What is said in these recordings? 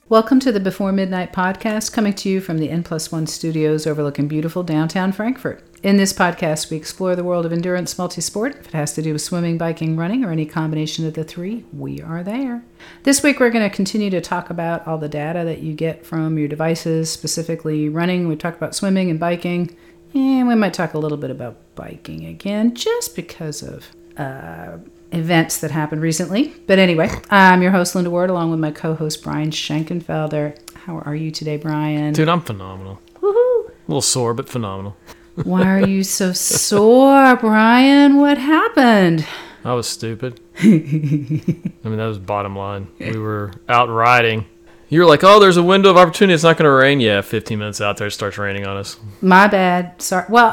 Welcome to the Before Midnight podcast, coming to you from the N+1 studios overlooking beautiful downtown Frankfurt. In this podcast, we explore the world of endurance multisport. If it has to do with swimming, biking, running, or any combination of the three, we are there. This week, we're going to continue to talk about all the data that you get from your devices, specifically running. We talked about swimming and biking, and we might talk a little bit about biking again, just because of events that happened recently. But anyway, I'm your host, Linda Ward, along with my co-host, Brian Schenkenfelder. How are you today, Brian? Dude, I'm phenomenal. Woohoo! A little sore, but phenomenal. Why are you so sore, Brian? What happened? I was stupid. I mean, that was bottom line. We were out riding. You were like, oh, there's a window of opportunity. It's not going to rain. Yeah, 15 minutes out there, it starts raining on us. My bad. Sorry. Well,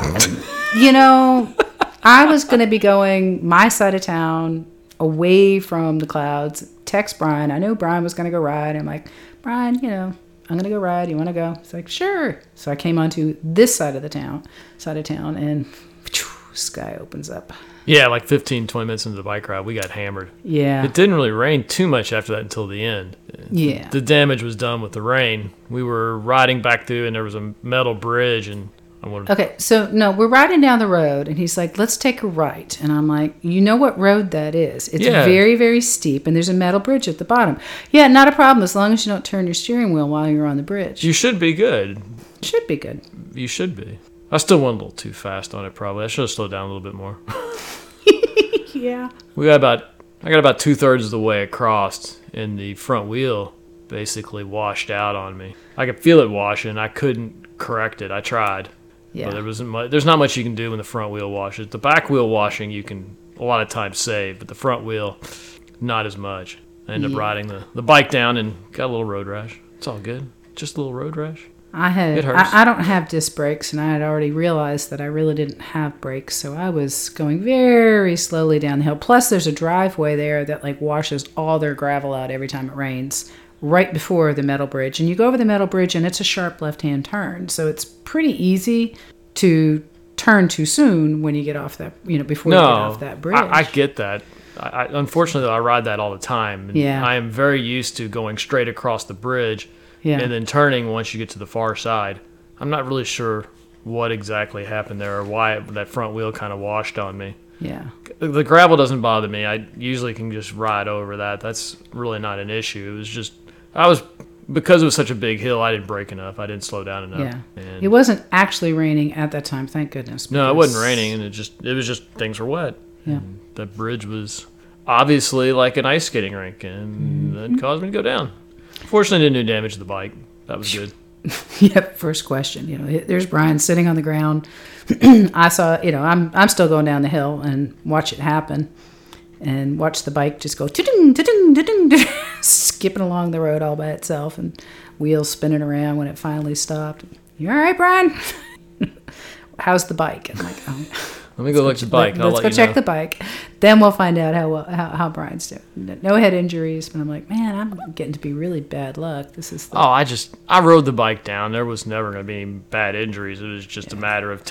I was going to be going my side of town away from the clouds. Text Brian. I knew Brian was going to go ride. I'm like, Brian, I'm going to go ride. You want to go? He's like, sure. So I came onto this side of town, and sky opens up. Yeah, like 15, 20 minutes into the bike ride, we got hammered. Yeah. It didn't really rain too much after that until the end. Yeah. The damage was done with the rain. We were riding back through, and there was a metal bridge, and Okay, so no, we're riding down the road, and he's like, let's take a right. And I'm like, you know what road that is? It's very, very steep, and there's a metal bridge at the bottom. Yeah, not a problem, as long as you don't turn your steering wheel while you're on the bridge. You should be good. Should be good. You should be. I still went a little too fast on it, probably. I should have slowed down a little bit more. Yeah. I got about 2/3 of the way across, and the front wheel basically washed out on me. I could feel it washing. I couldn't correct it. I tried. Yeah. But there's not much you can do when the front wheel washes. The back wheel washing you can a lot of times save, but the front wheel, not as much. I ended up riding the bike down and got a little road rash. It's all good. Just a little road rash. It hurts. I don't have disc brakes, and I had already realized that I really didn't have brakes, so I was going very slowly down the hill. Plus, there's a driveway there that washes all their gravel out every time it rains, right before the metal bridge. And you go over the metal bridge, and it's a sharp left-hand turn, so it's pretty easy to turn too soon when you get off that, before you get off that bridge. I get that. Unfortunately, I ride that all the time. And yeah. I am very used to going straight across the bridge. Yeah. And then turning once you get to the far side. I'm not really sure what exactly happened there or why that front wheel kind of washed on me. Yeah. The gravel doesn't bother me. I usually can just ride over that. That's really not an issue. It was just, because it was such a big hill, I didn't brake enough. I didn't slow down enough. Yeah. And it wasn't actually raining at that time, thank goodness. No, it wasn't raining, and it was just things were wet. Yeah. And the bridge was obviously like an ice skating rink, and that caused me to go down. Fortunately, didn't do damage to the bike. That was good. Yep. First question. There's Brian sitting on the ground. I saw. I'm still going down the hill and watch it happen, and watch the bike just go skipping along the road all by itself, and wheels spinning around when it finally stopped. You all right, Brian? How's the bike? I'm like, oh. Let me go look at the bike. Let's go check the bike. Then we'll find out how Brian's doing. No head injuries, but I'm like, man, I'm getting to be really bad luck. This is. I rode the bike down. There was never going to be any bad injuries. It was just a matter of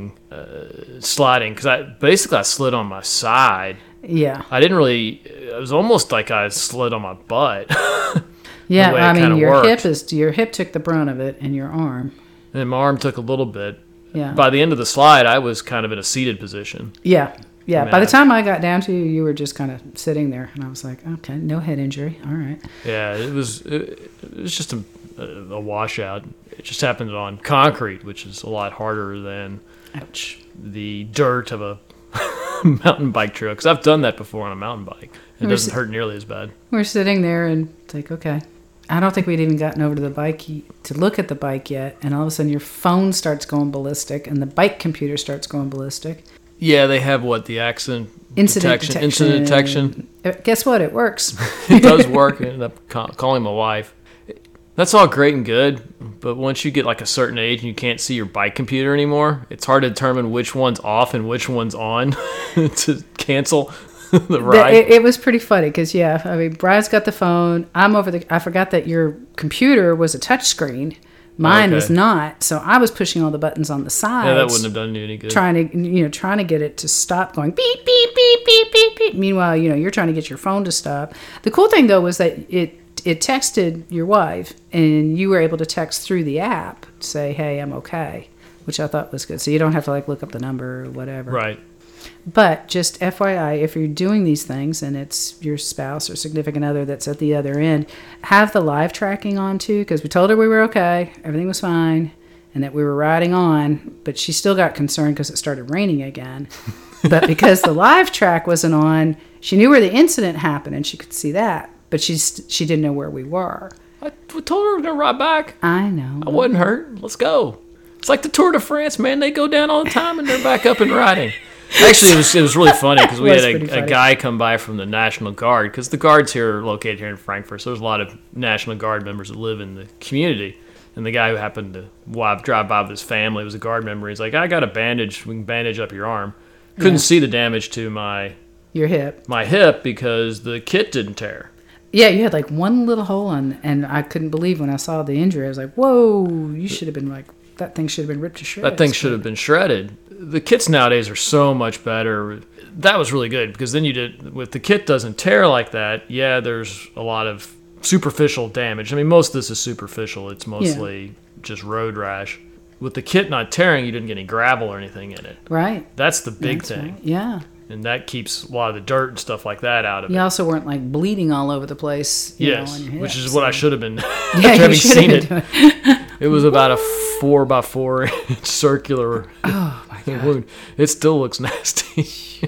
sliding, because I slid on my side. Yeah. I didn't really. It was almost like I slid on my butt. Yeah, I mean, your hip took the brunt of it, and your arm. And my arm took a little bit. Yeah. By the end of the slide, I was kind of in a seated position. Yeah. Yeah. By the time I got down to you, you were just kind of sitting there, and I was like, okay, no head injury. All right. Yeah, it was just a washout. It just happened on concrete, which is a lot harder than the dirt of a mountain bike trail, because I've done that before on a mountain bike. It doesn't hurt nearly as bad. We're sitting there, and it's like, okay. I don't think we'd even gotten over to the bike to look at the bike yet, and all of a sudden your phone starts going ballistic, and the bike computer starts going ballistic. Yeah, they have the incident detection. Guess what? It works. It does work. I ended up calling my wife. That's all great and good, but once you get a certain age and you can't see your bike computer anymore, it's hard to determine which one's off and which one's on to cancel the ride. It was pretty funny because, Brian's got the phone. I forgot that your computer was a touch screen. Mine was not, so I was pushing all the buttons on the sides. Yeah, that wouldn't have done you any good. Trying to get it to stop going beep beep beep beep beep beep. Meanwhile, you're trying to get your phone to stop. The cool thing though was that it it texted your wife, and you were able to text through the app, say, hey, I'm okay, which I thought was good. So you don't have to like look up the number or whatever. Right. But just FYI, if you're doing these things and it's your spouse or significant other that's at the other end, have the live tracking on too, because we told her we were okay, everything was fine, and that we were riding on, but she still got concerned because it started raining again. But because the live track wasn't on, she knew where the incident happened and she could see that, but she didn't know where we were. I told her we were going to ride back. I know. I wasn't hurt. Let's go. It's like the Tour de France, man. They go down all the time and they're back up and riding. Actually, it was really funny because we had a guy come by from the National Guard, because the guards here are located here in Frankfurt, so there's a lot of National Guard members that live in the community. And the guy who happened to drive by with his family was a guard member. He's like, I got a bandage. We can bandage up your arm. Couldn't see the damage to your hip. My hip because the kit didn't tear. Yeah, you had like one little hole on, and I couldn't believe when I saw the injury. I was like, whoa, you should have been like, that thing should have been ripped to shreds. That thing should have been shredded. The kits nowadays are so much better. That was really good because then with the kit doesn't tear like that, yeah, there's a lot of superficial damage. I mean, most of this is superficial. It's mostly just road rash. With the kit not tearing, you didn't get any gravel or anything in it. Right. That's the big thing. Right. Yeah. And that keeps a lot of the dirt and stuff like that out of it. You also weren't like bleeding all over the place. Yes, on your hips, which is what I should have been. Yeah, having seen it. Doing. It was about a 4x4 inch circular wound. It still looks nasty.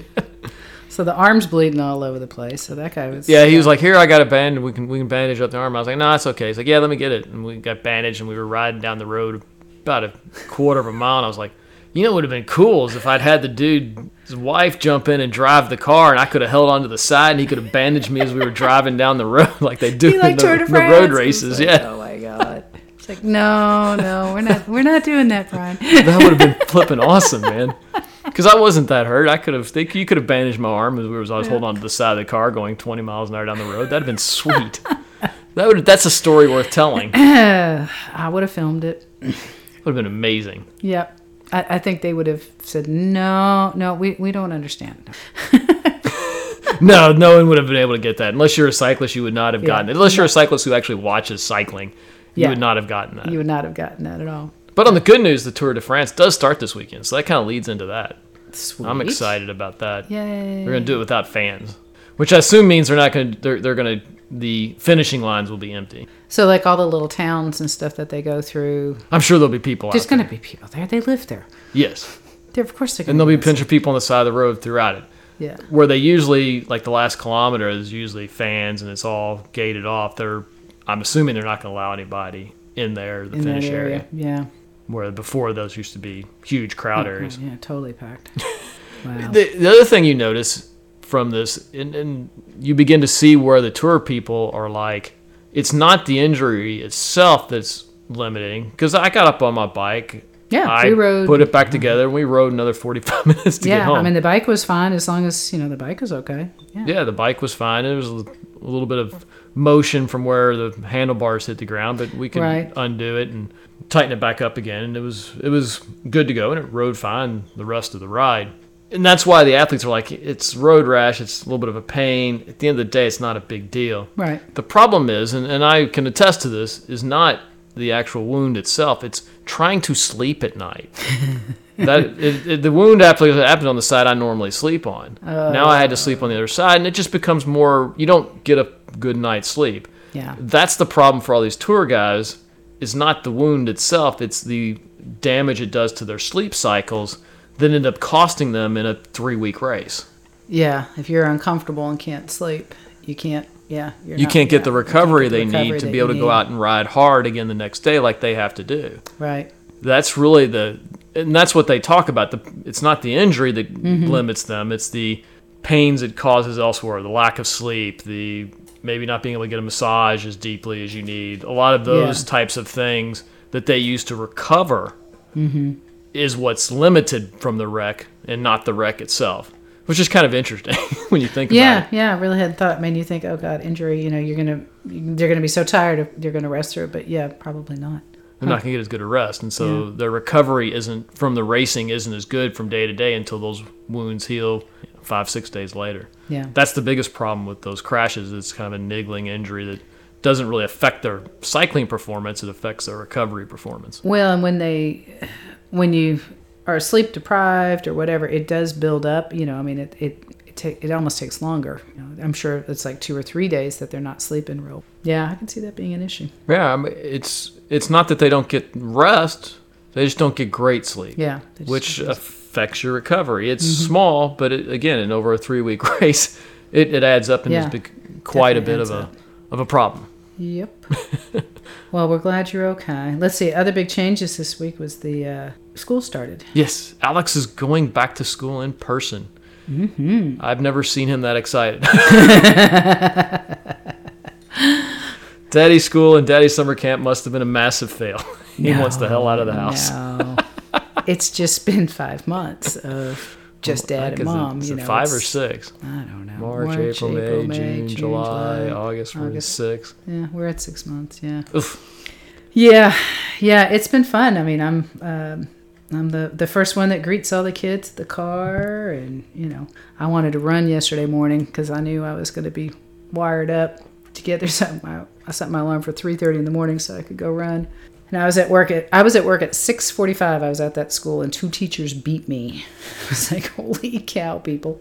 So the arm's bleeding all over the place. So that guy was. Yeah, he was like, "Here, I got a band. We can bandage up the arm." I was like, "No, it's okay." He's like, "Yeah, let me get it." And we got bandaged, and we were riding down the road about a quarter of a mile. And I was like, "You know what would have been cool is if I'd had the dude's wife jump in and drive the car, and I could have held onto the side, and he could have bandaged me as we were driving down the road like they do in the road races." Like, yeah. Oh my god. It's like no, we're not doing that, Brian. That would have been flipping awesome, man. Because I wasn't that hurt. You could have bandaged my arm as I was holding onto the side of the car going 20 miles an hour down the road. That'd have been sweet. That's a story worth telling. I would have filmed it. Would have been amazing. Yep. I think they would have said, no, we don't understand. No one would have been able to get that. Unless you're a cyclist, you would not have gotten it. Unless you're a cyclist who actually watches cycling, you would not have gotten that. You would not have gotten that at all. But on the good news, the Tour de France does start this weekend, so that kind of leads into that. Sweet. I'm excited about that. Yay. We're going to do it without fans, which I assume means the finishing lines will be empty. So like all the little towns and stuff that they go through. I'm sure there'll be people There's going to be people there. They live there. Yes. Of course they're going to. And there'll be a bunch of people on the side of the road throughout it. Yeah. Where they usually, like the last kilometer, is usually fans and it's all gated off. I'm assuming they're not going to allow anybody in there, the finish area. Yeah. Where before those used to be huge crowd areas. Yeah, totally packed. Wow. The other thing you notice from this, and you begin to see where the tour people are like, it's not the injury itself that's limiting. Because I got up on my bike. Yeah, we rode. Put it back together, and we rode another 45 minutes to get home. Yeah, I mean, the bike was fine as long as, the bike was okay. Yeah, the bike was fine. It was a little bit of motion from where the handlebars hit the ground, but we could undo it and tighten it back up again, and it was good to go, and it rode fine the rest of the ride. And that's why the athletes are like, it's road rash, it's a little bit of a pain. At the end of the day, it's not a big deal. Right. The problem is, and I can attest to this, is not the actual wound itself. It's trying to sleep at night. The wound happened on the side I normally sleep on. Now I had to sleep on the other side, and it just becomes more, you don't get a good night's sleep. Yeah. That's the problem for all these tour guys, is not the wound itself, it's the damage it does to their sleep cycles that end up costing them in a 3-week race. Yeah, if you're uncomfortable and can't sleep, you can't. Yeah, you can't get the recovery they need to be able to go out and ride hard again the next day like they have to do. Right. That's really and that's what they talk about. It's not the injury that limits them. It's the pains it causes elsewhere, the lack of sleep, the maybe not being able to get a massage as deeply as you need. A lot of those types of things that they use to recover is what's limited from the wreck and not the wreck itself. Which is kind of interesting when you think about it. Yeah, I really hadn't thought. I mean, you think, oh God, injury, they're gonna be so tired, you're gonna rest through it, but yeah, probably not. They're not gonna get as good a rest, and so their recovery from the racing isn't as good from day to day until those wounds heal 5-6 days later. Yeah, that's the biggest problem with those crashes. It's kind of a niggling injury that doesn't really affect their cycling performance. It affects their recovery performance. Well, and when you are sleep deprived or whatever, it does build up. You know, I mean, it almost takes longer. You know, I'm sure it's like 2 or 3 days that they're not sleeping real. Yeah, I can see that being an issue. Yeah, I mean, it's not that they don't get rest; they just don't get great sleep. Yeah, which affects your recovery. It's small, but again, in over a 3-week race, it adds up and is quite a bit of a problem. Yep. Well, we're glad you're okay. Let's see. Other big changes this week was the school started. Yes, Alex is going back to school in person. Mm-hmm. I've never seen him that excited. Daddy's school and Daddy's summer camp must have been a massive fail. He wants the hell out of the house. No. It's just been 5 months of just Dad and Mom. Is it 5 or 6? I don't know. March, April, May, June, July, August. 6. Yeah, we're at 6 months. Yeah. Oof. Yeah, it's been fun. I mean, I'm the first one that greets all the kids at the car, and you know, I wanted to run yesterday morning because I knew I was going to be wired up to get there. So I set my alarm for 3:30 in the morning so I could go run. And I was at work at 6:45. I was at that school, and 2 teachers beat me. I was like, holy cow, people.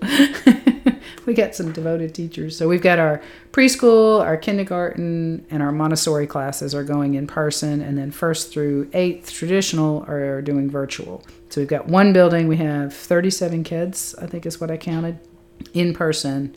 We got some devoted teachers. So we've got our preschool, our kindergarten, and our Montessori classes are going in person. And then 1st through 8th traditional are doing virtual. So we've got one building. We have 37 kids, I think is what I counted, in person.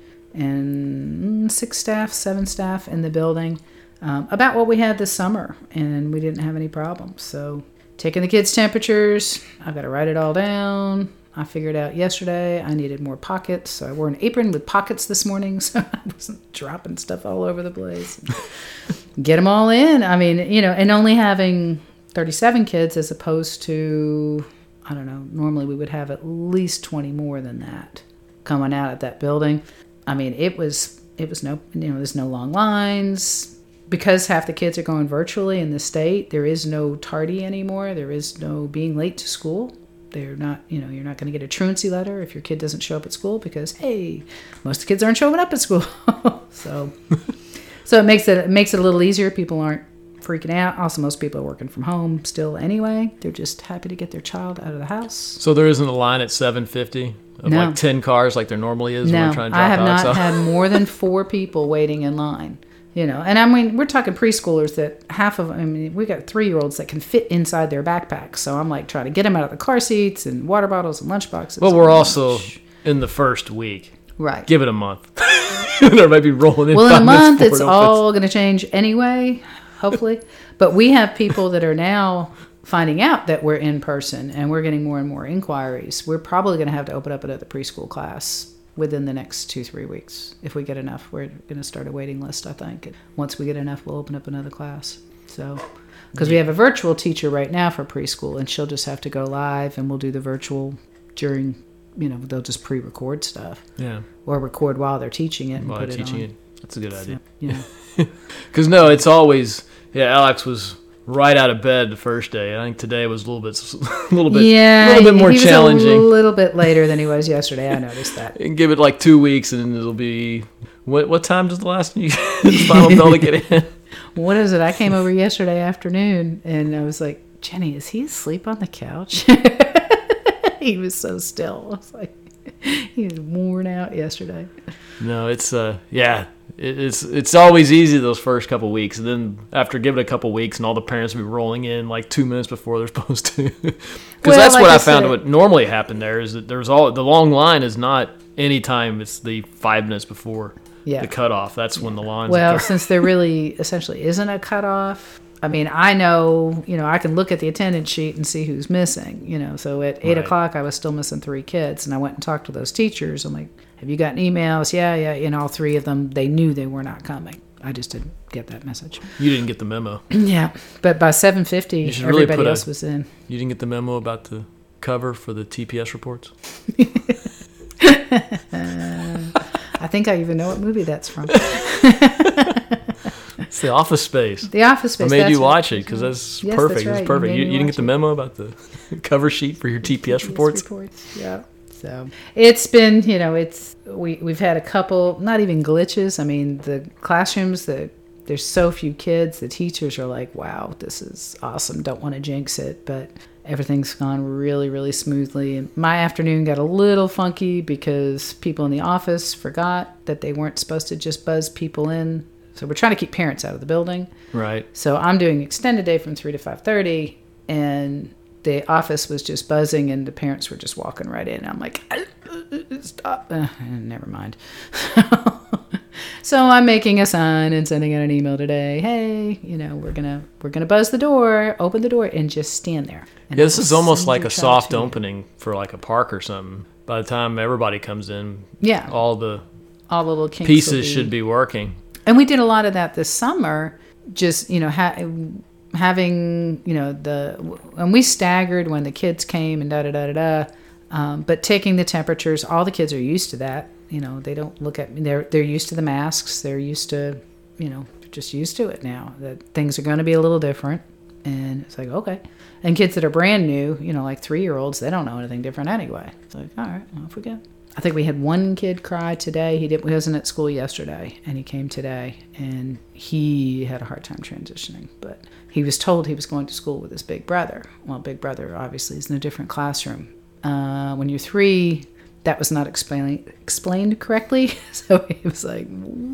And 7 staff in the building. About what we had this summer, and we didn't have any problems. So taking the kids' temperatures, I've got to write it all down. I figured out yesterday I needed more pockets, so I wore an apron with pockets this morning so I wasn't dropping stuff all over the place. Get them all in. I mean, you know, and only having 37 kids as opposed to, I don't know, normally we would have at least 20 more than that coming out at that building. I mean, it was no, you know, there's no long lines. Because half the kids are going virtually in the state, there is no tardy anymore. There is no being late to school. They're not, you know, you're not going to get a truancy letter if your kid doesn't show up at school because, hey, most of the kids aren't showing up at school. So it makes it a little easier. People aren't freaking out. Also, most people are working from home still anyway. They're just happy to get their child out of the house. So there isn't a line at 7:50 of like 10 cars like there normally is when we're trying to drop I have dogs not off? had more than 4 people waiting in line. You know, and I mean, we're talking preschoolers that we got 3-year-olds that can fit inside their backpacks. So I'm like trying to get them out of the car seats and water bottles and lunch boxes. Well, we're also in the first week. Right. Give it a month. There might be rolling in. Well, in a month, it's all going to change anyway, hopefully. But we have people that are now finding out that we're in person, and we're getting more and more inquiries. We're probably going to have to open up another preschool class within the next 2-3 weeks. If we get enough, we're going to start a waiting list, I think. And once we get enough, we'll open up another class. So, because we have a virtual teacher right now for preschool, and she'll just have to go live, and we'll do the virtual during, you know, they'll just pre-record stuff. Yeah. Or record while they're teaching it and put it on. That's a good idea. Yeah. Because, no, it's always, Alex was right out of bed the first day. I think today was a little bit more challenging. He was a little bit later than he was yesterday. I noticed that. And give it like 2 weeks, and it'll be what time does the final bell to get in? What is it? I came over yesterday afternoon, and I was like, Jenny, is he asleep on the couch? He was so still. I was like, he was worn out yesterday. No, it's It's always easy those first couple weeks, and then after giving it a couple weeks, and all the parents will be rolling in like 2 minutes before they're supposed to. Because that's like what I found. What normally happened there is that the long line is not any time. It's the 5 minutes before the cutoff. That's when the lines. Well, since there really essentially isn't a cutoff. I mean, I know, you know, I can look at the attendance sheet and see who's missing, you know. So at 8 o'clock, I was still missing 3 kids, and I went and talked to those teachers. I'm like, have you gotten emails? Yeah. And all 3 of them, they knew they were not coming. I just didn't get that message. You didn't get the memo. Yeah, but by 7:50, everybody else was in. You didn't get the memo about the cover for the TPS reports? I think I even know what movie that's from. It's The Office Space. The Office Space. I made you watch it because that's perfect. That's right. It's perfect. You didn't get the memo about the cover sheet for your TPS reports? Yeah. So it's been, you know, we've had a couple, not even glitches. I mean, the classrooms, the there's so few kids. The teachers are like, wow, this is awesome. Don't want to jinx it, but everything's gone really, really smoothly. And my afternoon got a little funky because people in the office forgot that they weren't supposed to just buzz people in. So we're trying to keep parents out of the building. Right. So I'm doing extended day from 3 to 5:30, and the office was just buzzing, and the parents were just walking right in. I'm like, stop. Never mind. So I'm making a sign and sending out an email today. Hey, we're gonna buzz the door, open the door, and just stand there. And this is almost like a soft opening for like a park or something. By the time everybody comes in, all the little kinks pieces should be working. And we did a lot of that this summer. Just having and we staggered when the kids came and but taking the temperatures. All the kids are used to that. They don't look at me. They're used to the masks. They're used to just used to it now that things are going to be a little different. And it's like, okay. And kids that are brand new, like 3-year-olds, they don't know anything different anyway. It's like, all right, off we go. I think we had one kid cry today. He wasn't at school yesterday, and he came today, and he had a hard time transitioning. But he was told he was going to school with his big brother. Well, big brother obviously is in a different classroom. When you're 3, that was not explained correctly. So he was like,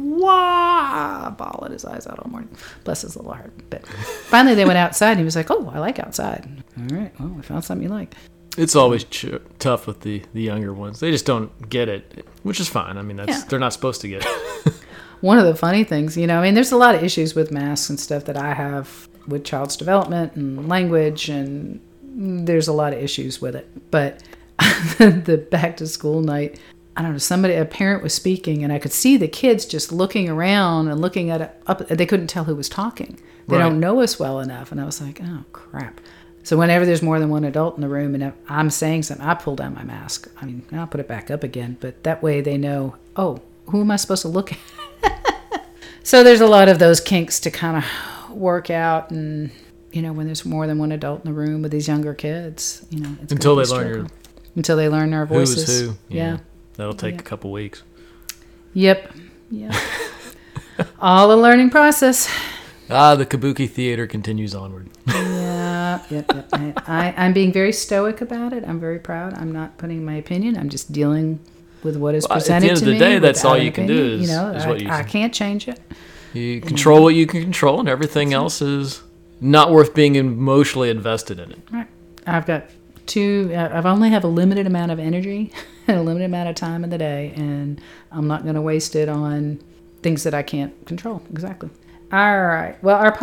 wah, bawling his eyes out all morning. Bless his little heart. But finally they went outside, and he was like, oh, I like outside. All right, well, I found something you like. It's always tough with the younger ones. They just don't get it, which is fine. I mean, they're not supposed to get it. One of the funny things, there's a lot of issues with masks and stuff that I have with child's development and language, and there's a lot of issues with it. But the back to school night, I don't know, a parent was speaking, and I could see the kids just looking around and looking at it up. They couldn't tell who was talking. They don't know us well enough. And I was like, oh, crap. So whenever there's more than one adult in the room and I'm saying something, I pull down my mask. I mean, I'll put it back up again, but that way they know, oh, who am I supposed to look at? So there's a lot of those kinks to kind of work out, and when there's more than one adult in the room with these younger kids, it's until they learn our voices. Who's who. Yeah. That'll take a couple weeks. Yep. Yeah. All a learning process. The Kabuki theater continues onward. Yep. I'm being very stoic about it. I'm very proud. I'm not putting my opinion. I'm just dealing with what is presented to me. At the end of the day, that's all you can do is what you I can't change it. You control what you can control, and everything else is not worth being emotionally invested in it. Right. I've got I've only have a limited amount of energy and a limited amount of time in the day, and I'm not going to waste it on things that I can't control. Exactly. All right. Well, our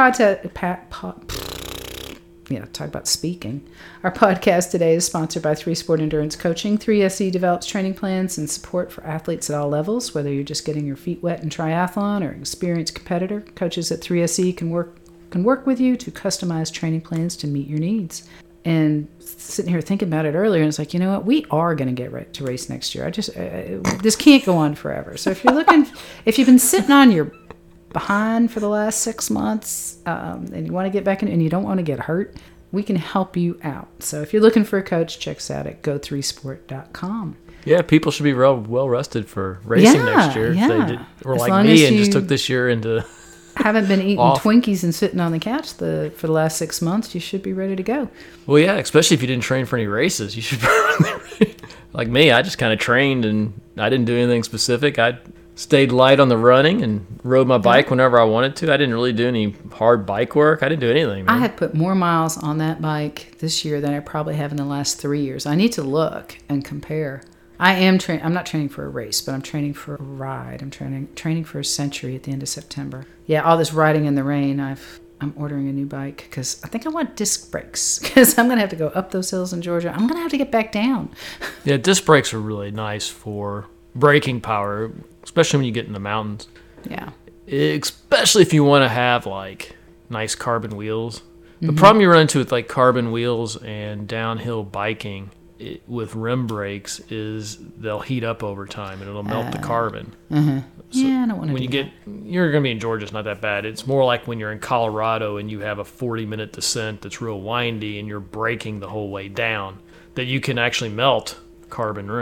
talk about speaking. Our podcast today is sponsored by 3 Sport Endurance Coaching. 3SE develops training plans and support for athletes at all levels, whether you're just getting your feet wet in triathlon or an experienced competitor. Coaches at 3SE can work with you to customize training plans to meet your needs. And sitting here thinking about it earlier, and it's like, you know what? We are going to get ready to race next year. This can't go on forever. So if you've been sitting on your behind for the last 6 months, and you want to get back in and you don't want to get hurt, we can help you out. So if you're looking for a coach, check us out at go3sport.com. Yeah, people should be well rested for racing next year. Yeah. If they were like me and just took this year into haven't been eating Twinkies and sitting on the couch for the last 6 months, you should be ready to go. Well, yeah, especially if you didn't train for any races. You should be ready. Like me, I just kind of trained and I didn't do anything specific. I stayed light on the running and rode my bike whenever I wanted to. I didn't really do any hard bike work. I didn't do anything, man. I have put more miles on that bike this year than I probably have in the last 3 years. I need to look and compare. I'm not training for a race, but I'm training for a ride. I'm training for a century at the end of September. Yeah, all this riding in the rain. I'm ordering a new bike because I think I want disc brakes because I'm going to have to go up those hills in Georgia. I'm going to have to get back down. Yeah, disc brakes are really nice for braking power, especially when you get in the mountains. Yeah. Especially if you want to have like nice carbon wheels. The problem you run into with like carbon wheels and downhill biking with rim brakes is they'll heat up over time and it'll melt the carbon. So yeah, I don't want to. You're going to be in Georgia, it's not that bad. It's more like when you're in Colorado and you have a 40-minute descent that's real windy and you're braking the whole way down, that you can actually melt carbon rims.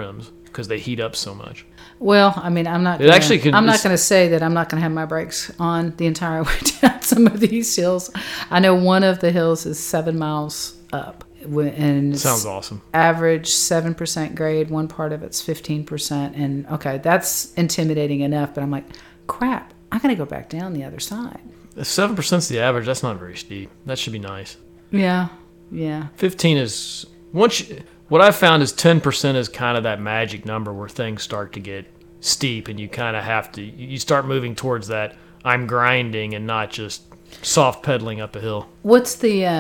because they heat up so much. Well, I mean, I'm not. It actually can- I'm not going to say that I'm not going to have my brakes on the entire way down some of these hills. I know one of the hills is 7 miles up, and it's Sounds awesome. average 7% grade. One part of it's 15%, and okay, that's intimidating enough. But I'm like, crap, I got to go back down the other side. If 7% is the average, that's not very steep. That should be nice. Yeah. 15 is what I've found is 10% is kind of that magic number where things start to get steep, and you kind of have to you start moving towards that I'm grinding and not just soft pedaling up a hill. What's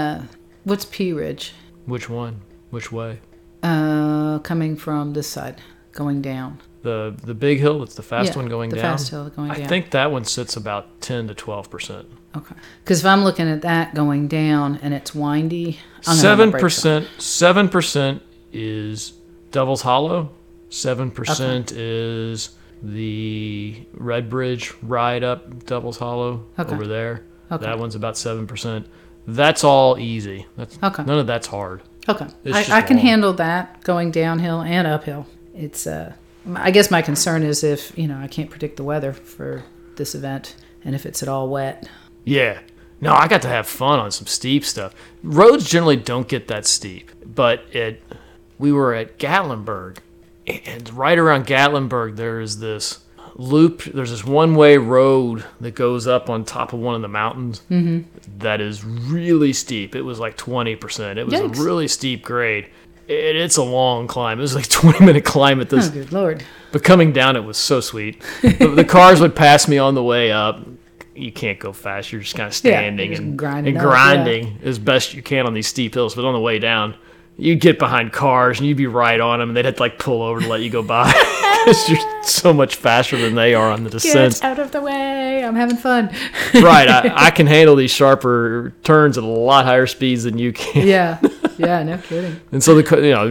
Pea Ridge? Which one? Which way? Coming from this side, going down. The big hill that's the fast one going the down? fast hill going down. I think that one sits about 10 to 12%. Okay. Because if I'm looking at that going down and it's windy, I'm gonna have my brakes on. 7% is Devil's Hollow. 7% is the Red Bridge ride up Devil's Hollow over there. Okay. That one's about 7%. That's all easy. Okay. None of that's hard. Okay. It's just I can long. handle that going downhill and uphill. It's I guess my concern is if, I can't predict the weather for this event and if it's at all wet. Yeah. No, I got to have fun on some steep stuff. Roads generally don't get that steep, but we were at Gatlinburg, and right around Gatlinburg there's this loop. There's this one-way road that goes up on top of one of the mountains that is really steep. It was like 20%. It was Yikes. a really steep grade. It's a long climb. It was like a 20-minute climb at this. Oh, good Lord. But coming down, it was so sweet. The cars would pass me on the way up. You can't go fast. You're just kind of standing just and grinding as best you can on these steep hills. But on the way down, you'd get behind cars and you'd be right on them, and they'd have to like pull over to let you go by because you're so much faster than they are on the descents. Get out of the way. I'm having fun. Right. I can handle these sharper turns at a lot higher speeds than you can. Yeah, no kidding. And so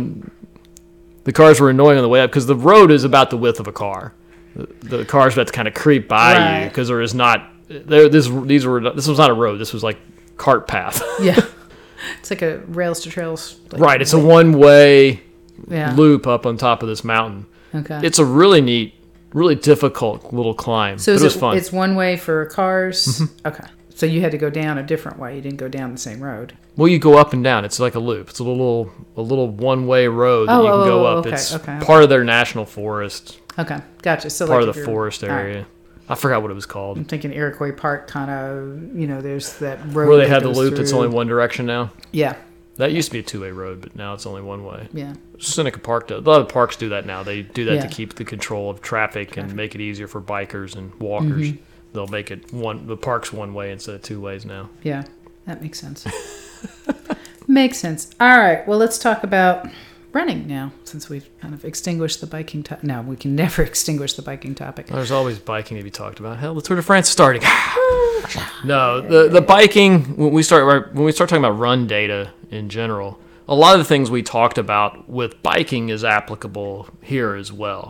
the cars were annoying on the way up because the road is about the width of a car. The cars about to kind of creep by you because there is not. This was not a road. This was like cart path. Yeah. It's like a rails to trails. Right. It's a one-way Yeah. loop up on top of this mountain. Okay. It's a really neat, really difficult little climb. So but it was fun. It's one way for cars? Okay. So you had to go down a different way. You didn't go down the same road. Well, you go up and down. It's like a loop. It's a little one-way road that you can go up. Okay, It's okay. part of their national forest, Okay. Gotcha. So part like of the if you're- forest all right. area. I forgot what it was called. I'm thinking Iroquois Park kind of, there's that road. Where they that had the goes loop that's through. only one direction now. Yeah. That used to be a two-way road, but now it's only one way. Yeah. Seneca Park does. A lot of parks do that now. They do that Yeah. to keep the control of traffic and make it easier for bikers and walkers. They'll make it the park's one way instead of two ways now. Yeah. That makes sense. Makes sense. All right. Well, let's talk about running now, since we've kind of extinguished the biking topic. No, we can never extinguish the biking topic. There's always biking to be talked about. Hell, the Tour de France is starting. No, the biking, when we start talking about run data in general, a lot of the things we talked about with biking is applicable here as well.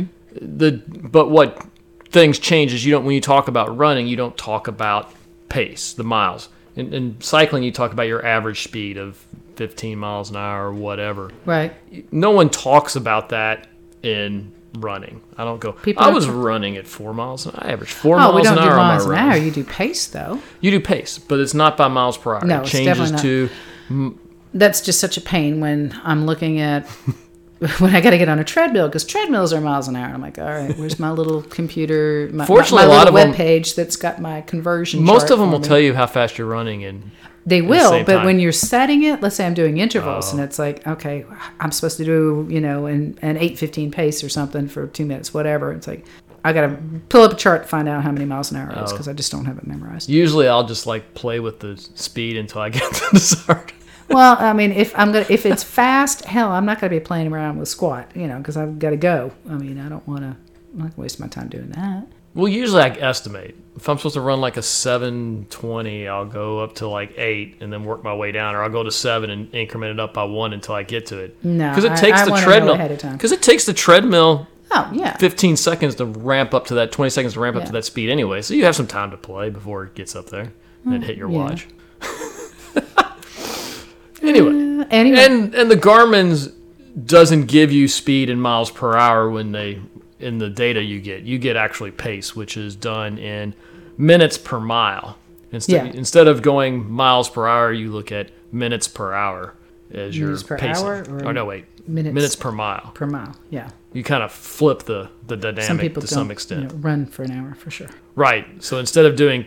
But what things change is when you talk about running, you don't talk about pace, the miles. In cycling, you talk about your average speed of 15 miles an hour or whatever. Right. No one talks about that in running. I don't go, People I don't was talk- running at 4 miles. I averaged 4 Oh, miles we don't an do hour on miles my an run. hour. You do pace, though. You do pace, but it's not by miles per hour. No, it it's changes definitely to That's just such a pain when I'm looking at when I got to get on a treadmill, because treadmills are miles an hour. I'm like, all right, where's my little computer? Fortunately, my a lot little of them- web page that's got my conversion. most chart of them for will me. tell you how fast you're running, and They the will, same but time. when you're setting it, let's say I'm doing intervals, Oh. and it's like, okay, I'm supposed to do, an 8:15 pace or something for 2 minutes, whatever. It's like, I got to pull up a chart to find out how many miles an hour it is, Oh. because I just don't have it memorized. usually I'll just like play with the speed until I get to the start. Well, I mean, if it's fast, hell, I'm not going to be playing around with squat, because I've got to go. I mean, I'm not going to waste my time doing that. Well, usually I estimate. If I'm supposed to run like a 7:20, I'll go up to like 8 and then work my way down, or I'll go to 7 and increment it up by 1 until I get to it. No, because it takes I the wanna know treadmill. ahead of time. Because it takes the treadmill Oh, yeah. 15 seconds to ramp up to that, 20 seconds to ramp up Yeah. to that speed anyway. So you have some time to play before it gets up there and then hit your yeah. watch. Anyway, Anyway. and the Garmin's doesn't give you speed in miles per hour in the data you get. You get actually pace, which is done in minutes per mile. Instead of going miles per hour, you look at minutes per hour as your pacing. Hour or oh no, wait, minutes per mile. Per mile, yeah. You kind of flip the dynamic some people to some extent. Run for an hour for sure. Right. So instead of doing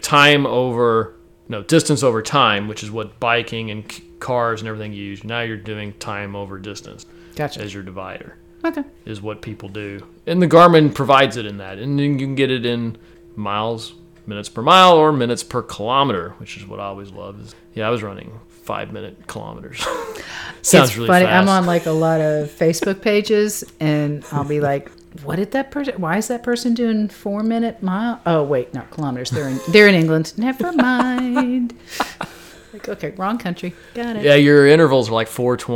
distance over time, which is what biking and cars and everything use, now you're doing time over distance. Gotcha. As your divider. Okay. Is what people do. And the Garmin provides it in that. And then you can get it in miles, minutes per mile, or minutes per kilometer, which is what I always love. I was running 5-minute kilometers. Sounds it's really funny. fast. I'm on like a lot of Facebook pages, and I'll be like, "What did that person? Why is that person doing 4-minute mile? Oh wait, not kilometers. They're in England. Never mind." Like, okay, wrong country. Got it. Yeah, your intervals are like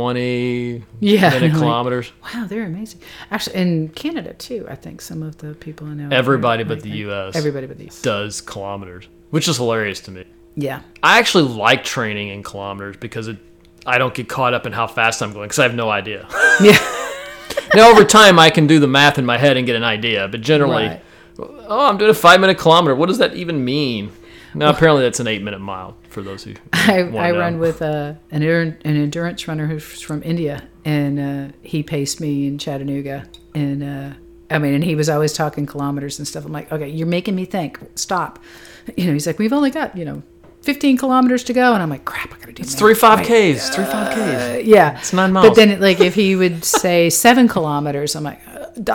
420 minute kilometers. Wow, they're amazing. Actually, in Canada too, I think some of the people I know. Everybody but the U.S. Everybody but the U.S. does kilometers, which is hilarious to me. Yeah. I actually like training in kilometers because I don't get caught up in how fast I'm going because I have no idea. Yeah. Now, over time, I can do the math in my head and get an idea, but generally, I'm doing a 5-minute kilometer. What does that even mean? Now, apparently that's an 8-minute mile for those who I run with an endurance runner who's from India, and he paced me in Chattanooga, and and he was always talking kilometers and stuff. I'm like, okay, you're making me think. Stop. He's like, we've only got 15 kilometers to go, and I'm like, crap, I gotta do. It's 3 5Ks. 3 5Ks. Yeah, it's 9 miles. But then, if he would say 7 kilometers, I'm like,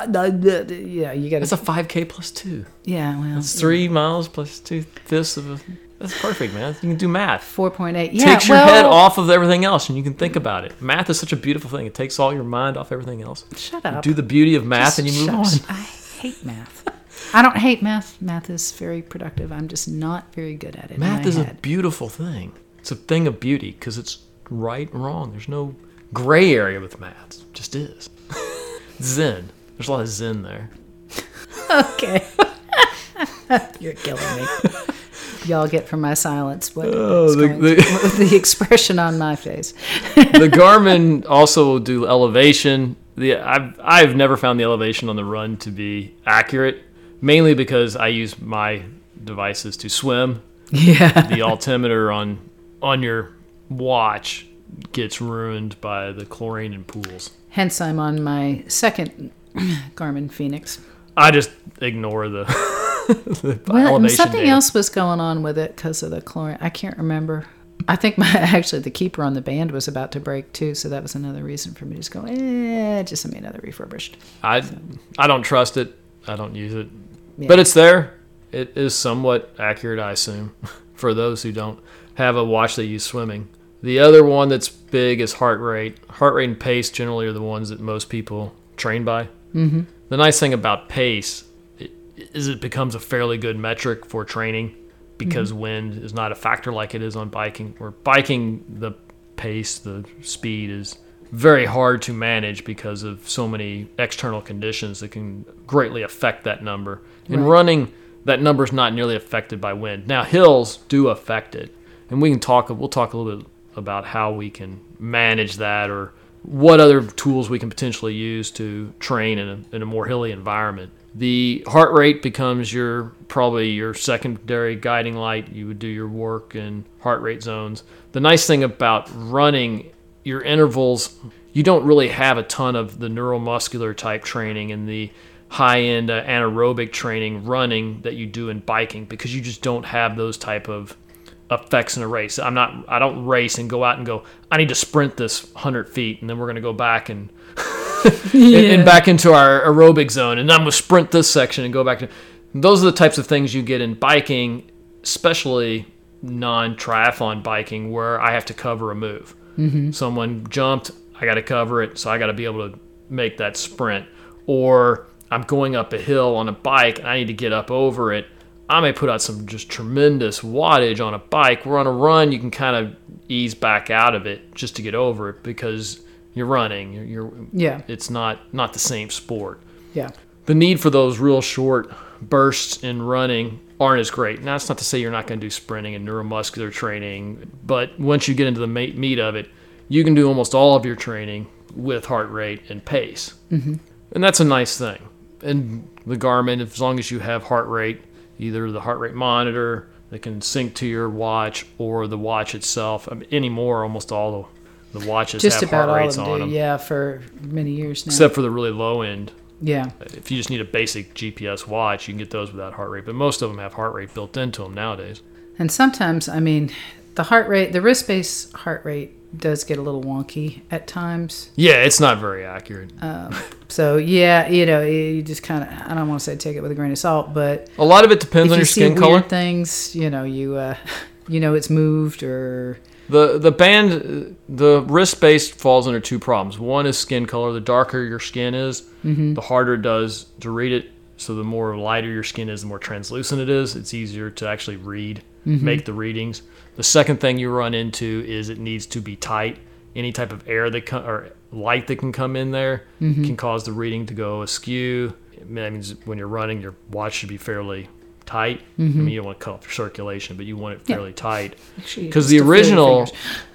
yeah, you got. That's a 5K plus 2. Yeah, well, it's 3 miles plus 2/5 of a. That's perfect, man. You can do math. 4.8. Yeah, takes your head off of everything else, and you can think about it. Math is such a beautiful thing. It takes all your mind off everything else. Shut up. You do the beauty of math, and you move on. I hate math. I don't hate math. Math is very productive. I'm just not very good at it. Math is a beautiful thing. It's a thing of beauty because it's right and wrong. There's no gray area with math. It just is. Zen. There's a lot of zen there. Okay. You're killing me. Y'all get from my silence the expression on my face. The Garmin also will do elevation. I've never found the elevation on the run to be accurate, mainly because I use my devices to swim. Yeah. The altimeter on your watch gets ruined by the chlorine in pools. Hence, I'm on my second Garmin Fenix. I just ignore the elevation something data. else was going on with it because of the chlorine. I can't remember. I think the keeper on the band was about to break too, so that was another reason for me to just go, just send me another refurbished. I don't trust it. I don't use it. Yeah. But it's there. It is somewhat accurate, I assume, for those who don't have a watch they use swimming. The other one that's big is heart rate. Heart rate and pace generally are the ones that most people train by. Mm-hmm. The nice thing about pace is it becomes a fairly good metric for training because wind is not a factor like it is on biking. Where biking, the pace, the speed is very hard to manage because of so many external conditions that can greatly affect that number. In running, that number is not nearly affected by wind. Now, hills do affect it, and we'll talk a little bit about how we can manage that or what other tools we can potentially use to train in a more hilly environment. The heart rate becomes probably your secondary guiding light. You would do your work in heart rate zones. The nice thing about running, your intervals, you don't really have a ton of the neuromuscular type training and the high-end anaerobic training running that you do in biking because you just don't have those type of effects in a race. I don't race and go out and go, I need to sprint this 100 feet and then we're going to go back and and back into our aerobic zone and I'm going to sprint this section and go back to. Those are the types of things you get in biking, especially non-triathlon biking, where I have to cover a move. Mm-hmm. Someone jumped, I got to cover it, so I got to be able to make that sprint. Or I'm going up a hill on a bike and I need to get up over it. I may put out some just tremendous wattage on a bike. Where on a run, you can kind of ease back out of it just to get over it because you're running. It's not the same sport. Yeah. The need for those real short bursts in running aren't as great. Now, that's not to say you're not going to do sprinting and neuromuscular training, but once you get into the meat of it, you can do almost all of your training with heart rate and pace. And that's a nice thing. And the Garmin, as long as you have heart rate, either the heart rate monitor that can sync to your watch or the watch itself. I mean, anymore, almost all the watches Just have about heart all rates of them on do, them. yeah, for many years now. Except for the really low end. Yeah. If you just need a basic GPS watch, you can get those without heart rate. But most of them have heart rate built into them nowadays. And sometimes, I mean, the wrist-based heart rate does get a little wonky at times. Yeah, it's not very accurate. So, yeah, you just kind of, I don't want to say take it with a grain of salt, but A lot of it depends on your skin if you see color. weird things, it's moved or... The wrist-based falls under two problems. One is skin color. The darker your skin is, the harder it does to read it. So the more lighter your skin is, the more translucent it is. It's easier to actually read, make the readings. The second thing you run into is it needs to be tight. Any type of air or light that can come in there can cause the reading to go askew. That means when you're running, your watch should be fairly tight. I mean, you don't want to cut off your circulation, but you want it fairly tight. Because the original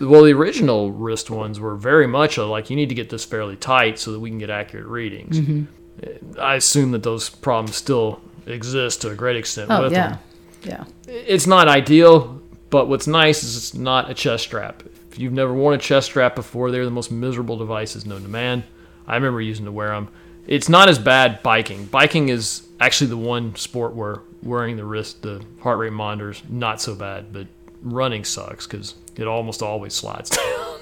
wrist ones were very much like, you need to get this fairly tight so that we can get accurate readings. I assume that those problems still exist to a great extent with them. Yeah. It's not ideal, but what's nice is it's not a chest strap. If you've never worn a chest strap before, they're the most miserable devices known to man. I remember using to wear them. It's not as bad biking. Biking is actually the one sport where wearing the heart rate monitors, not so bad, but running sucks because it almost always slides down.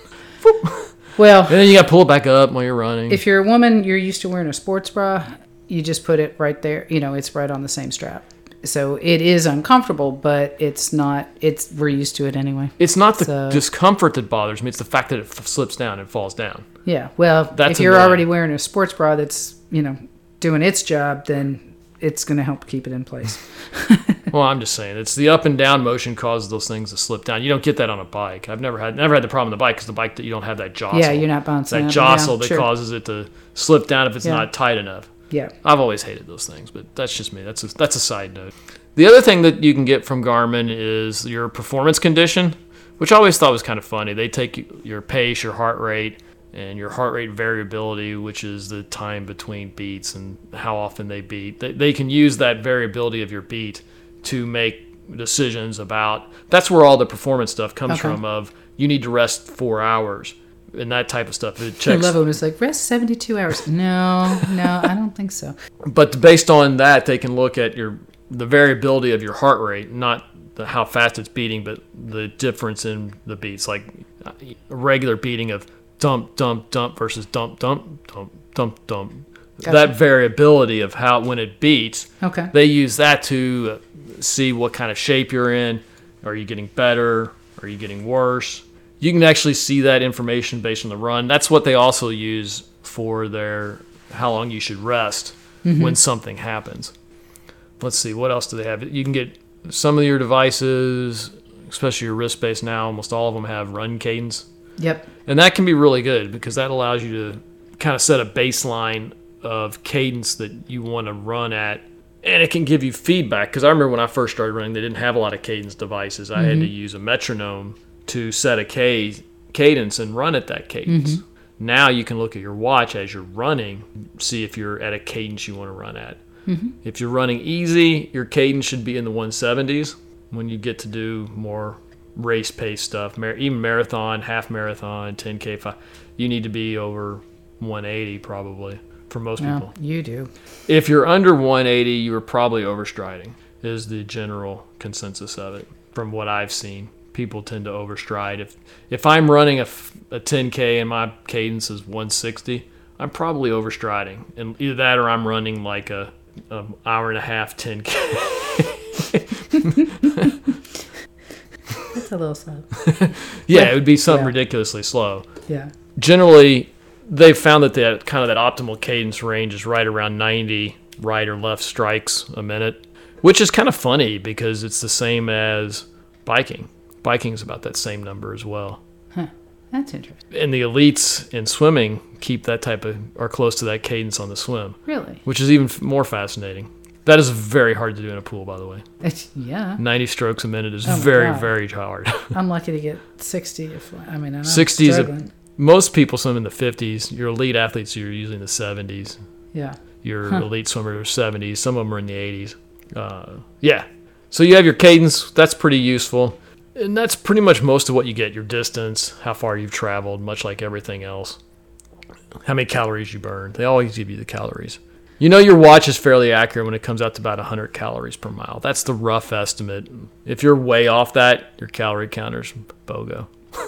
Well, and then you got to pull it back up while you're running. If you're a woman, you're used to wearing a sports bra, you just put it right there. It's right on the same strap. So it is uncomfortable, but it's not. We're used to it anyway. It's not the discomfort that bothers me. It's the fact that it slips down and falls down. Yeah. Well, if you're already wearing a sports bra that's doing its job, then it's going to help keep it in place. Well, I'm just saying, it's the up and down motion causes those things to slip down. You don't get that on a bike. I've never had the problem on the bike because the bike that you don't have that jostle. Yeah, you're not bouncing. That jostle that causes it to slip down if it's not tight enough. Yeah. I've always hated those things, but that's just me. That's a side note. The other thing that you can get from Garmin is your performance condition, which I always thought was kind of funny. They take your pace, your heart rate, and your heart rate variability, which is the time between beats and how often they beat. They can use that variability of your beat to make decisions about. That's where all the performance stuff comes from. Of you need to rest 4 hours and that type of stuff. It checks. I love it when it's like rest 72 hours. No, I don't think so. But based on that, they can look at the variability of your heart rate, not how fast it's beating, but the difference in the beats, like a regular beating of dump, dump, dump versus dump, dump, dump, dump, dump. Gotcha. That variability of how when it beats, they use that to see what kind of shape you're in. Are you getting better? Are you getting worse? You can actually see that information based on the run. That's what they also use for their how long you should rest when something happens. Let's see, what else do they have? You can get some of your devices, especially your wrist-based now, almost all of them have run cadence. Yep. And that can be really good because that allows you to kind of set a baseline of cadence that you want to run at. And it can give you feedback because I remember when I first started running, they didn't have a lot of cadence devices. I had to use a metronome to set a cadence and run at that cadence. Now you can look at your watch as you're running, see if you're at a cadence you want to run at. If you're running easy, your cadence should be in the 170s. When you get to do more race pace stuff, even marathon, half marathon, 10K, 5, you need to be over 180 probably for most people. You do. If you're under 180, you are probably overstriding, is the general consensus of it from what I've seen. People tend to overstride. If I'm running a 10K and my cadence is 160, I'm probably overstriding. And either that or I'm running like a hour and a half 10K. That's a little slow. Yeah, it would be something ridiculously slow. Yeah. Generally, they've found that that optimal cadence range is right around 90 right or left strikes a minute, which is kind of funny because it's the same as biking. Biking is about that same number as well. Huh. That's interesting. And the elites in swimming keep that or close to that cadence on the swim. Really? Which is even more fascinating. That is very hard to do in a pool, by the way. Yeah. 90 strokes a minute is very, very hard. I'm lucky to get 60. 60 is most people swim in the 50s. Your elite athletes are usually in the 70s. Yeah. Your elite swimmers are 70s. Some of them are in the 80s. Yeah. So you have your cadence. That's pretty useful. And that's pretty much most of what you get. Your distance, how far you've traveled, much like everything else. How many calories you burn. They always give you the calories. You know your watch is fairly accurate when it comes out to about 100 calories per mile. That's the rough estimate. If you're way off that, your calorie counter's BOGO.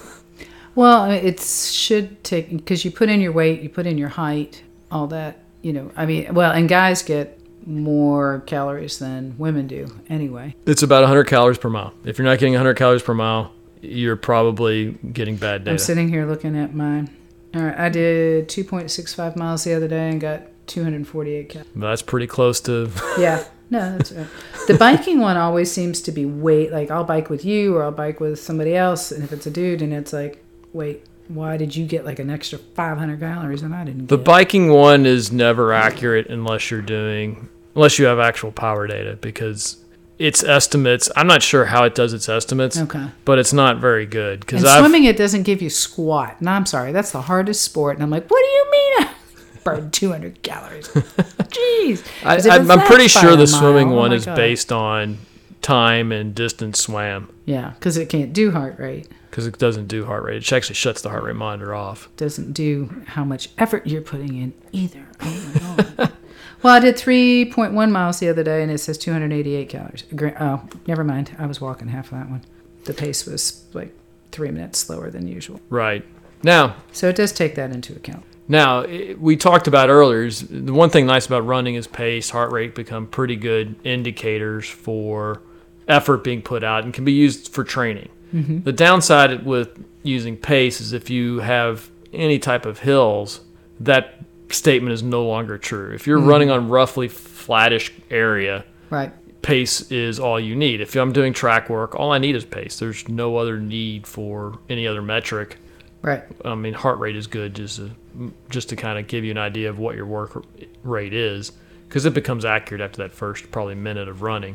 Well, it should take, because you put in your weight, you put in your height, all that, and guys get more calories than women do anyway. It's about 100 calories per mile. If you're not getting 100 calories per mile, you're probably getting bad data. I'm sitting here looking at mine. All right, I did 2.65 miles the other day and got 248 calories. That's pretty close to... Yeah, no, that's right. The biking one always seems to be like I'll bike with you or I'll bike with somebody else, and if it's a dude and it's like, wait, why did you get like an extra 500 calories and I didn't get? The biking one is never accurate unless you have actual power data, because its estimates, I'm not sure how it does its estimates, but it's not very good. And swimming, it doesn't give you squat. No, I'm sorry, that's the hardest sport. And I'm like, what do you mean? Burned 200 calories. Jeez. I'm pretty sure the swimming one is based on time and distance swam. Yeah, because it can't do heart rate. Because it doesn't do heart rate. It actually shuts the heart rate monitor off. Doesn't do how much effort you're putting in either. Oh my God. Well, I did 3.1 miles the other day, and it says 288 calories. Oh, never mind. I was walking half of that one. The pace was like 3 minutes slower than usual. Right. Now... So it does take that into account. Now, we talked about earlier, the one thing nice about running is pace, heart rate become pretty good indicators for effort being put out and can be used for training. Mm-hmm. The downside with using pace is if you have any type of hills, that statement is no longer true. If you're running on roughly flattish area, right, pace is all you need. If I'm doing track work, all I need is pace. There's no other need for any other metric. Right. I mean, heart rate is good just to kind of give you an idea of what your work rate is, because it becomes accurate after that first probably minute of running.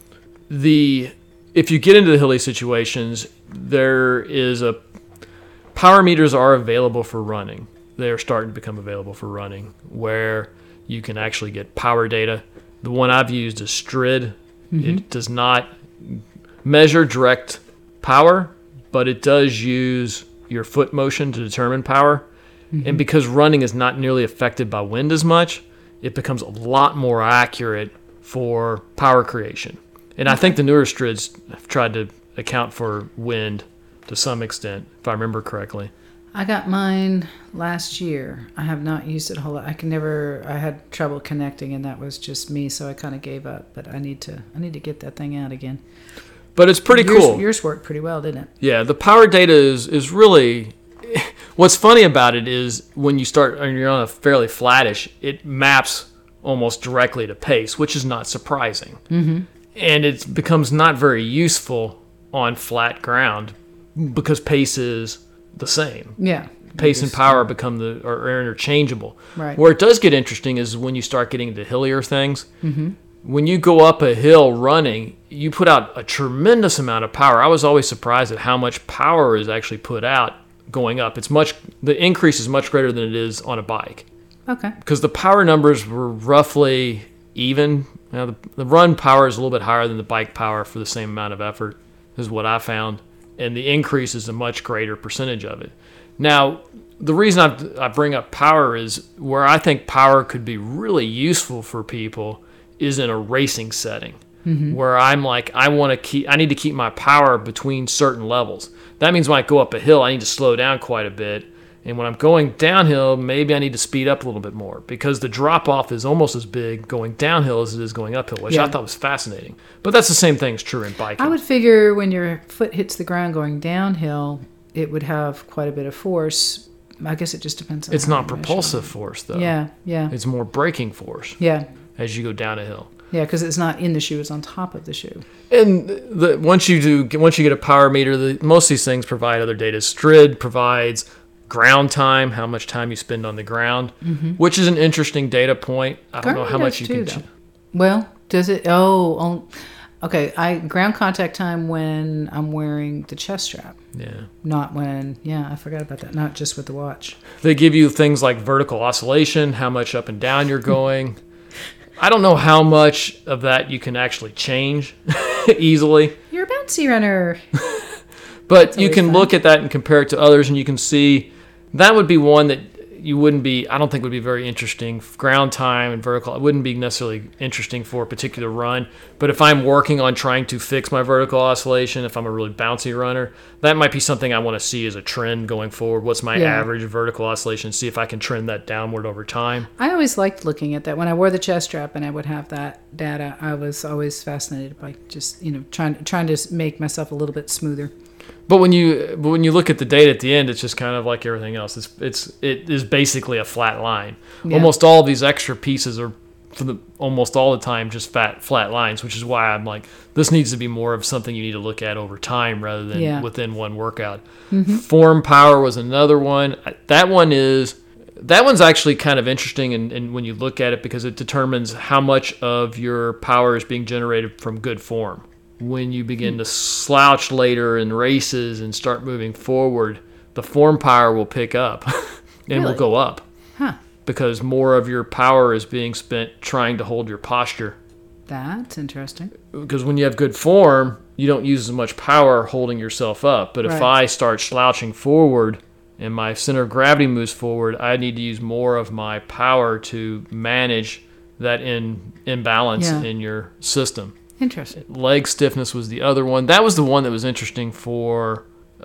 If you get into the hilly situations, power meters are available for running. They're starting to become available for running, where you can actually get power data. The one I've used is Strid. Mm-hmm. It does not measure direct power, but it does use your foot motion to determine power. Mm-hmm. And because running is not nearly affected by wind as much, it becomes a lot more accurate for power creation. And I think the newer Strids have tried to account for wind to some extent, if I remember correctly. I got mine last year. I have not used it a whole lot. I had trouble connecting, and that was just me, so I kind of gave up. But I need to get that thing out again. But it's pretty cool. Yours worked pretty well, didn't it? Yeah, the power data is really... What's funny about it is when you're on a fairly flattish, it maps almost directly to pace, which is not surprising. Mm-hmm. And it becomes not very useful on flat ground because pace is the same. Yeah. Pace and power are interchangeable. Right. Where it does get interesting is when you start getting into hillier things. Mm-hmm. When you go up a hill running, you put out a tremendous amount of power. I was always surprised at how much power is actually put out going up. The increase is much greater than it is on a bike. Okay. Because the power numbers were roughly even. Now, the run power is a little bit higher than the bike power for the same amount of effort, is what I found. And the increase is a much greater percentage of it. Now, the reason I bring up power is where I think power could be really useful for people is in a racing setting, where I'm like, I need to keep my power between certain levels. That means when I go up a hill, I need to slow down quite a bit. And when I'm going downhill, maybe I need to speed up a little bit more, because the drop-off is almost as big going downhill as it is going uphill, which I thought was fascinating. But that's the same thing is true in biking. I would figure when your foot hits the ground going downhill, it would have quite a bit of force. I guess it just depends on It's not propulsive force, though. Yeah. It's more braking force. Yeah. As you go down a hill. Yeah, because it's not in the shoe; it's on top of the shoe. And once you get a power meter, most of these things provide other data. Strid provides ground time, how much time you spend on the ground, which is an interesting data point. I don't know how much you can. Well, does it? Okay, I ground contact time when I'm wearing the chest strap. Yeah. Not when, I forgot about that. Not just with the watch. They give you things like vertical oscillation, how much up and down you're going. I don't know how much of that you can actually change easily. You're a bouncy runner. But you can look at that and compare it to others, and you can see that would be one that you wouldn't be, I don't think would be very interesting. Ground time and vertical, it wouldn't be necessarily interesting for a particular run. But if I'm working on trying to fix my vertical oscillation, if I'm a really bouncy runner, that might be something I want to see as a trend going forward. What's my average vertical oscillation? See if I can trend that downward over time. I always liked looking at that. When I wore the chest strap and I would have that data, I was always fascinated by just, trying to make myself a little bit smoother. But when you look at the data at the end, it's just kind of like everything else. It is basically a flat line. Yeah. Almost all of these extra pieces are almost all the time just flat lines, which is why I'm like, this needs to be more of something you need to look at over time rather than within one workout. Mm-hmm. Form power was another one. That one's actually kind of interesting, and when you look at it, because it determines how much of your power is being generated from good form. When you begin to slouch later in races and start moving forward, the form power will pick up and will go up. Huh. Because more of your power is being spent trying to hold your posture. That's interesting. Because when you have good form, you don't use as much power holding yourself up. But if I start slouching forward and my center of gravity moves forward, I need to use more of my power to manage that imbalance in your system. Interesting. Leg stiffness was the other one. That was the one that was interesting for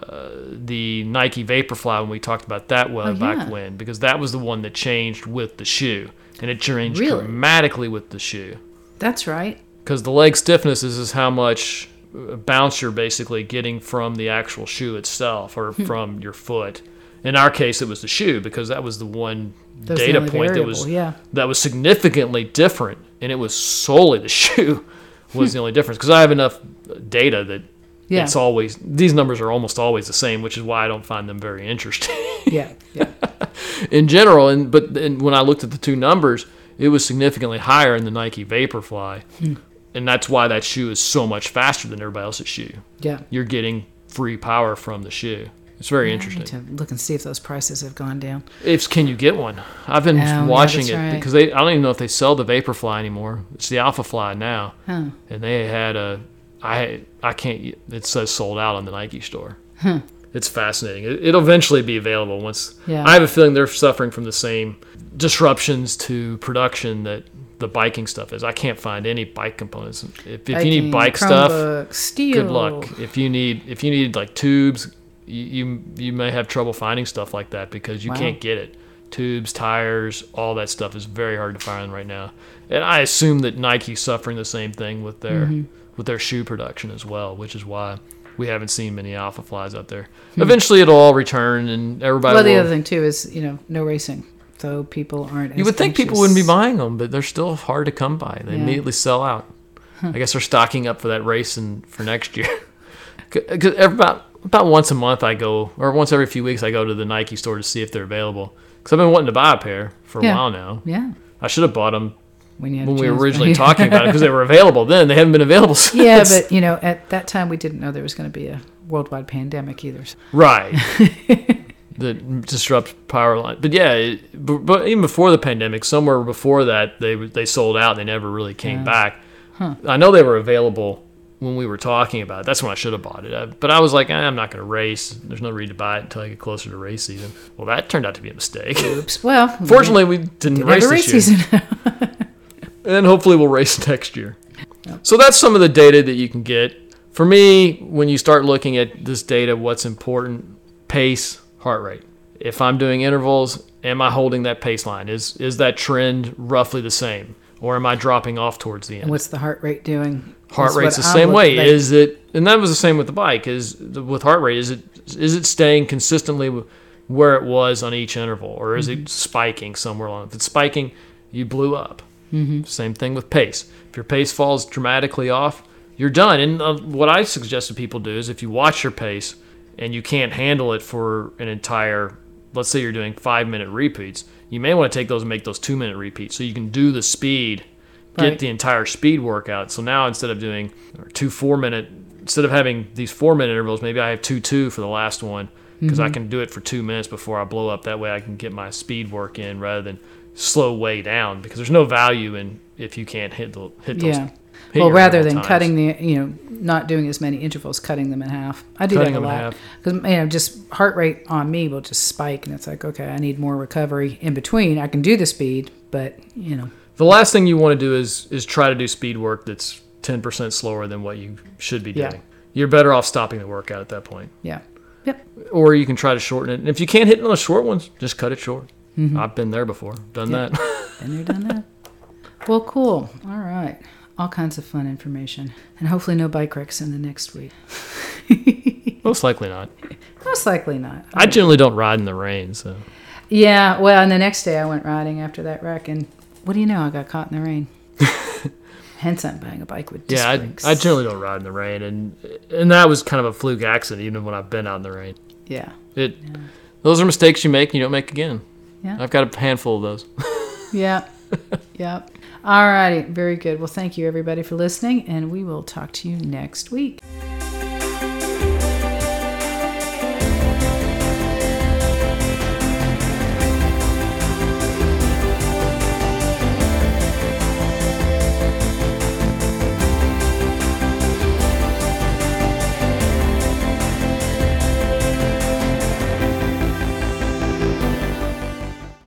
the Nike Vaporfly when we talked about that back when, because that was the one that changed with the shoe, and it changed dramatically with the shoe. That's right. Because the leg stiffness is how much bounce you're basically getting from the actual shoe itself or from your foot. In our case, it was the shoe, because that was the one data point that was significantly different, and it was solely the shoe. Was the only difference, because I have enough data that it's always, these numbers are almost always the same, which is why I don't find them very interesting. In general, but when I looked at the two numbers, it was significantly higher in the Nike Vaporfly, and that's why that shoe is so much faster than everybody else's shoe. Yeah, you're getting free power from the shoe. It's very interesting. I need to look and see if those prices have gone down. Can you get one? I've been watching it because I don't even know if they sell the Vaporfly anymore. It's the Alphafly now, and they had I can't. It says sold out on the Nike store. It's fascinating. It'll eventually be available once. Yeah. I have a feeling they're suffering from the same disruptions to production that the biking stuff is. I can't find any bike components. If you need bike stuff, steel. Good luck. If you need like tubes. You may have trouble finding stuff like that because you can't get it. Tubes, tires, all that stuff is very hard to find right now. And I assume that Nike's suffering the same thing with their shoe production as well, which is why we haven't seen many Alphaflies out there. Eventually it'll all return and everybody will. The other thing too is, no racing. So people aren't as You would think people wouldn't be buying them, but they're still hard to come by. They immediately sell out. I guess they're stocking up for that race for next year. Because about once a month I go, or once every few weeks I go to the Nike store to see if they're available. Because I've been wanting to buy a pair for a while now. Yeah. I should have bought them when we were originally talking about it, because they were available then. They haven't been available since. Yeah, but, at that time we didn't know there was going to be a worldwide pandemic either. Right. That disrupts power line. But yeah, but even before the pandemic, somewhere before that, they sold out. They never really came back. I know they were available when we were talking about it. That's when I should have bought it. But I was like, I'm not going to race. There's no reason to buy it until I get closer to race season. Well, that turned out to be a mistake. Oops. Well, fortunately, we didn't race this year. Season. And hopefully we'll race next year. Yep. So that's some of the data that you can get. For me, when you start looking at this data, what's important? Pace, heart rate. If I'm doing intervals, am I holding that pace line? Is that trend roughly the same? Or am I dropping off towards the end? And what's the heart rate doing? Heart rate's the same way. Is it? And that was the same with the bike. With heart rate, is it staying consistently where it was on each interval, or is it spiking somewhere along? If it's spiking, you blew up. Same thing with pace. If your pace falls dramatically off, you're done. And what I suggest that people do is, if you watch your pace and you can't handle it for an entire, let's say you're doing 5-minute repeats, you may want to take those and make those 2-minute repeats so you can do the speed get the entire speed workout. So now instead of doing 2 4-minute, instead of having these 4-minute intervals, maybe I have 2-2 for the last one because I can do it for 2 minutes before I blow up. That way I can get my speed work in rather than slow way down, because there's no value in if you can't hit those. Well, rather than cutting not doing as many intervals, cutting them in half. I do that a lot because just heart rate on me will just spike, and it's like, okay, I need more recovery in between. I can do the speed, but the last thing you want to do is try to do speed work that's 10% slower than what you should be doing. You're better off stopping the workout at that point. Yeah. Yep. Or you can try to shorten it. And if you can't hit on the short ones, just cut it short. I've been there before. Done that. Been there, done that. Well, cool. All right. All kinds of fun information. And hopefully no bike wrecks in the next week. Most likely not. Most likely not. I generally don't ride in the rain, so. Yeah, well, and the next day I went riding after that wreck, and what do you know? I got caught in the rain. Hence, I'm buying a bike with disc brakes. I generally don't ride in the rain, and that was kind of a fluke accident, even when I've been out in the rain. Yeah. Those are mistakes you make and you don't make again. Yeah. I've got a handful of those. Yeah. Yeah. All righty. Very good. Well, thank you, everybody, for listening, and we will talk to you next week.